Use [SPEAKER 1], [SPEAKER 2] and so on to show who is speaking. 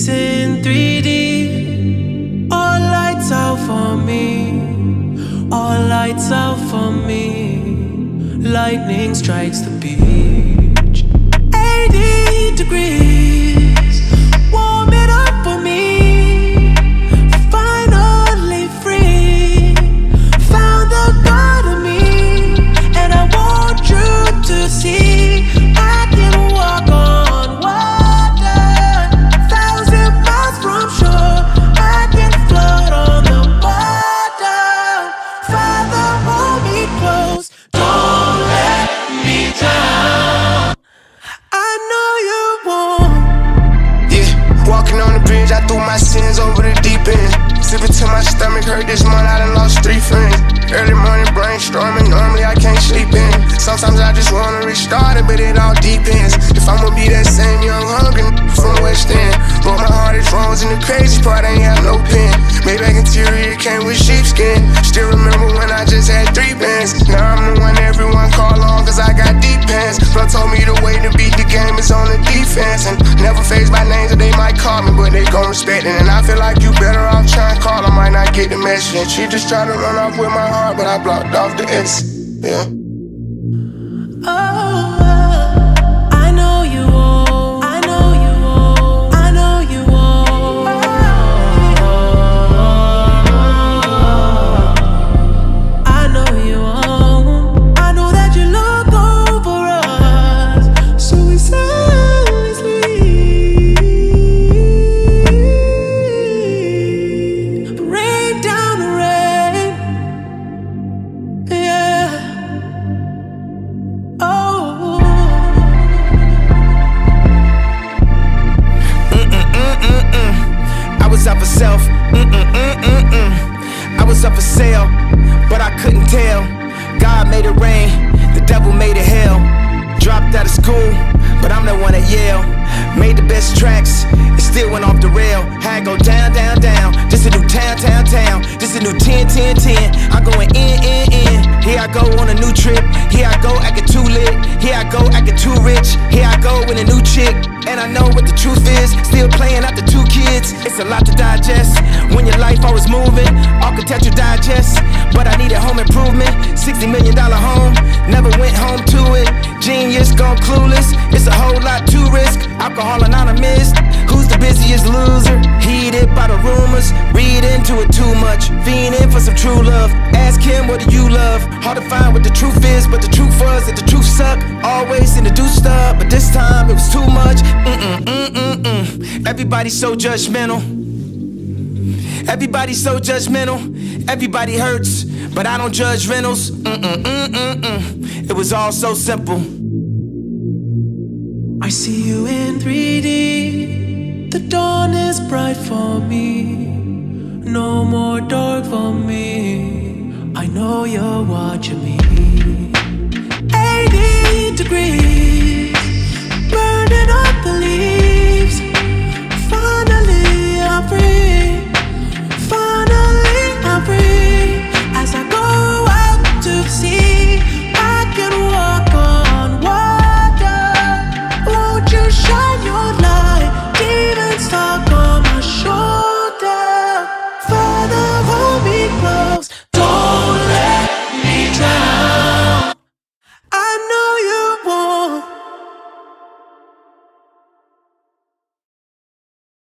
[SPEAKER 1] in 3D. All lights out for me. All lights out for me. Lightning strikes the beach. 80 degrees. Warm it up for me. Finally free. Found the God of me. And I want you to see I can walk on water. 1,000 miles from shore. I can float on the water. Father, hold me close. Don't let me down. I know you won't.
[SPEAKER 2] Yeah, walking on the bridge, I threw my sins over the deep end. Sipping till my stomach hurt this month, I done lost 3 friends. Early morning brainstorming, normally I can't sleep in. Sometimes I just wanna restart it, but it all depends. If I'ma be that same young hungry from West End. But my heart is wrong, and the crazy part, I ain't have no pen. Maybach interior came with sheepskin. Still remember when I just had 3 bands. Now I'm the one everyone call on, cause I got deep pants. Bro told me the way to beat the game is on the defense. And never phased by names that they might call me, but they gon' respect it. And I feel like you better off trying to call, I might not get the message. And she just tried to run off with my heart, but I blocked off the S. Yeah.
[SPEAKER 1] I know you won't. I know you won't. I know you won't. I know you won't. I know that you look over us, so we silently sleep. Rain down the rain, yeah. Oh.
[SPEAKER 3] I was up for self. I was up for sale, but I couldn't tell. God made it rain, the devil made it hell. Dropped out of school, but I'm the one at Yale. Made the best tracks, it still went off the rail. Had go down, down, down. Just a new town, town, town. Just a new 10, 10, 10. I'm going in. Here I go on a new trip. Here I go acting too lit. Here I go acting too rich. Here I go with a new chick. And I know what the truth is. Still playing out the 2 kids. It's a lot to digest. When your life always moving, architecture digest. But I needed home improvement. $60 million home. Never went home to it. Genius gone clueless. It's a whole lot to risk. Alcohol anonymous. Who's the busiest loser? Heated by the rumors. Read into it too much. Fiending for some true love. Ask him, what do you love? Hard to find what the truth is, but the truth was that the truth sucked. Always in the do stuff, but this time it was too much. Everybody's so judgmental. Everybody's so judgmental. Everybody hurts, but I don't judge rentals. It was all so simple.
[SPEAKER 1] I see you in 3D. The dawn is bright for me. No more dark for me. I know you're watching me.